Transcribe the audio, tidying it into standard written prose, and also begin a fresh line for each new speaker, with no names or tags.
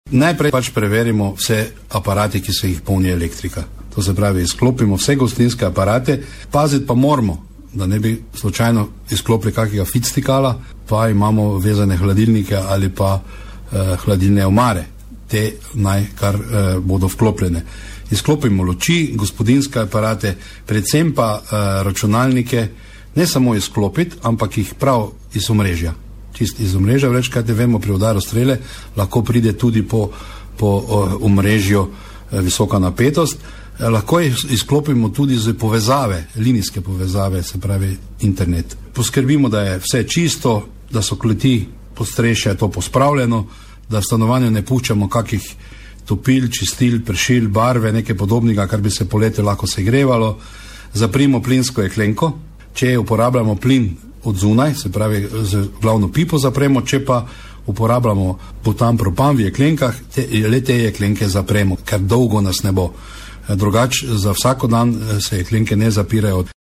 Najprej pač preverimo vse aparate, ki se jih polni elektrika. To se pravi, izklopimo vse gostinske aparate, paziti pa moramo, da ne bi slučajno izklopili kakega fictikala, pa imamo vezane hladilnike ali pa hladilne omare. Te kar bodo vklopljene. Izklopimo luči, gospodinske aparate, predvsem pa računalnike, ne samo izklopiti, ampak jih prav iz omrežja. Čist iz omrežja, večkrat vemo, pri udaru strele lahko pride tudi po omrežju visoka napetost. Lahko jih izklopimo tudi z povezave, linijske povezave, se pravi internet. Poskrbimo, da je vse čisto, da so kleti podstrešja to pospravljeno, da v stanovanju ne puščamo kakih topil, čistil, pršil, barve, nekaj podobnega, kar bi se poleti lahko segrevalo. Zaprimo plinsko jeklenko. Če uporabljamo plin od zunaj, se pravi z glavno pipo zapremo, če pa uporabljamo butan, propan v jeklenkah, le te jeklenke zapremo, ker dolgo nas ne bo. Drugače, za vsako dan se jeklenke ne zapirajo.